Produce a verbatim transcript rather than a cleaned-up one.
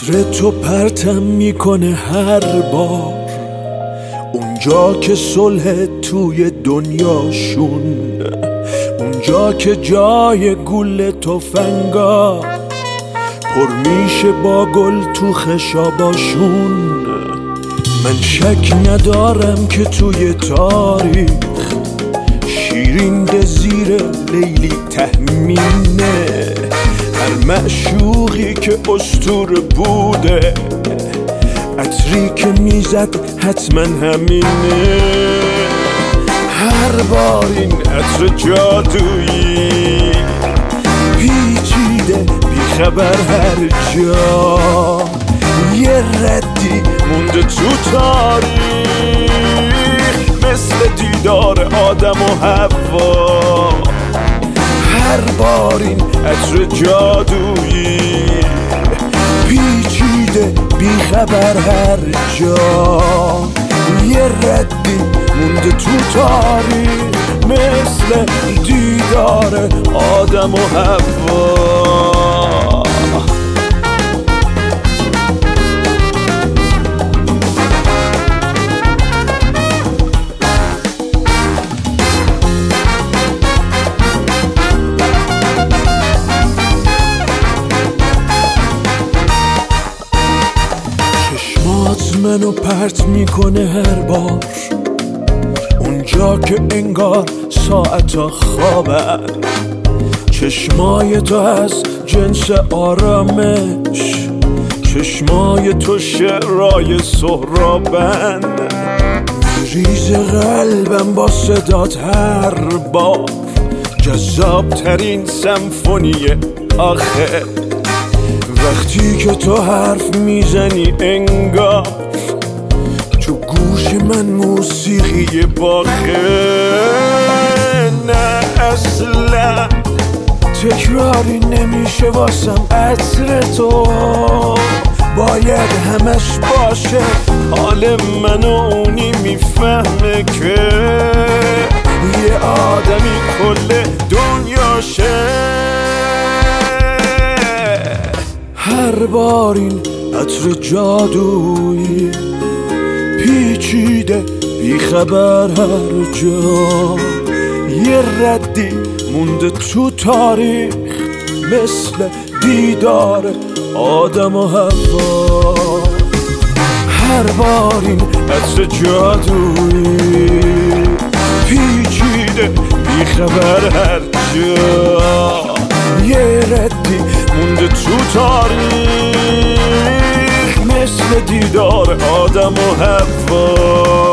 عطر تو پرتم میکنه هر بار اونجا که صلح توی دنیاشون، اونجا که جای گل تفنگا پر میشه با گل تو خشاباشون. من شک ندارم که توی تاریخ شیرین ده زیر لیلی تهمینه، هر معشوقی که اسطوره بوده عطری که میزد حتما همینه. هر بار این عطر جادویی پیچیده بیخبر هر جا، یه ردی مونده تو تاریخ مثل دیدار آدم و حوا. هر بار این عطر جادویی پیچیده بیخبر هر جا، یه ردی مونده تو تاریخ مثل دیدار آدم و حوا. منو پرت میکنه هر بار اونجا که انگار ساعتا خوابن، چشمای تو از جنس آرامش، چشمای تو شعرای سهرابن. ریز قلبم با صدات هر بار جذاب ترین سمفونی آخه، وقتی که تو حرف میزنی انگار تو گوش من موسیقی باخه. نه اصلا تکراری نمیشه واسم عطر تو، باید همش باشه حال من و اونی میفهمه که یه آدمی کل دنیاشه. هر بار این عطر جادویی پیچیده بیخبر هر جا، یه ردی مونده تو تاریخ مثل دیدار آدم و حوا. هر بار این عطر جادویی پیچیده بیخبر هر جا، یه ردی مونده تو تاریخ مثل دیدار آدم و حوا.